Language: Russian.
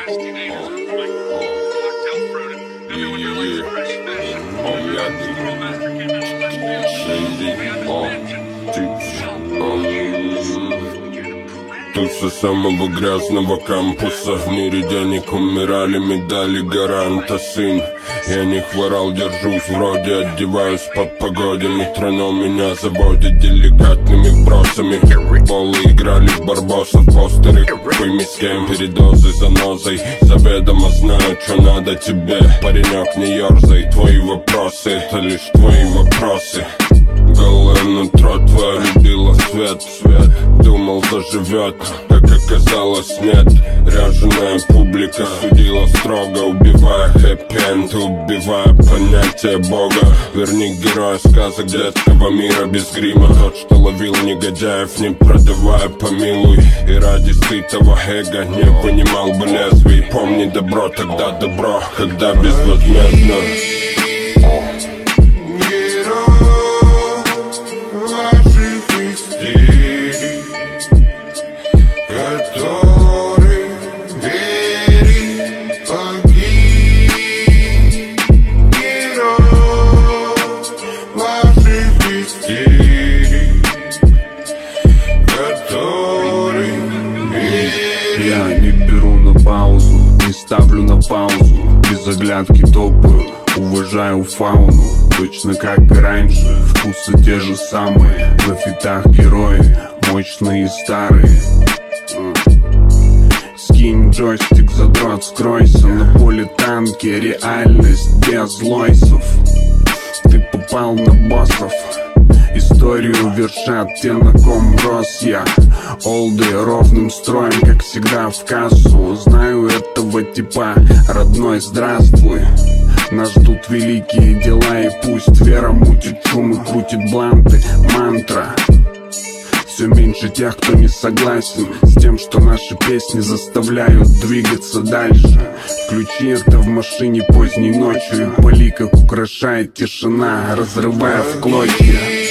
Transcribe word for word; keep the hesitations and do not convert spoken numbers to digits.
Туса самого грязного кампуса. В мире денег умирали, медали гаранта, сын. Я не хворал, держусь вроде, одеваюсь по погоде. Метроном меня заводит деликатными бросами. Болы играли в барбосов, постеры купыми с кем. Передозы занозой, заведомо знаю, что надо тебе. Паренек, не ерзай, твои вопросы, это лишь твои вопросы. Голое нутро твое любило свет, свет. Думал, заживет, как оказалось, нет. Ряженая публика судила строго, убивая хэппи-энд, убивая понятие Бога. Верни героя сказок детского мира без грима. Тот, что ловил негодяев, не продавая, помилуй. И ради сытого эго не вынимал бы лезвий. Помни добро, тогда добро, когда безвозмездно. Я не беру на паузу, не ставлю на паузу. Без оглядки топаю, уважаю фауну. Точно как и раньше, вкусы те же самые. На фитах герои, мощные и старые. Скинь джойстик, задрот, скройся. На поле танки, реальность без лойсов. Ты попал на боссов. Историю вершат те, на ком рос я. Олды ровным строем, как всегда в кассу. Знаю этого типа, родной, здравствуй. Нас ждут великие дела, и пусть вера мутит шум и крутит бланты. Мантра. Все меньше тех, кто не согласен с тем, что наши песни заставляют двигаться дальше. Включи это в машине поздней ночью, и поли, как украшает тишина, разрывая в клочья.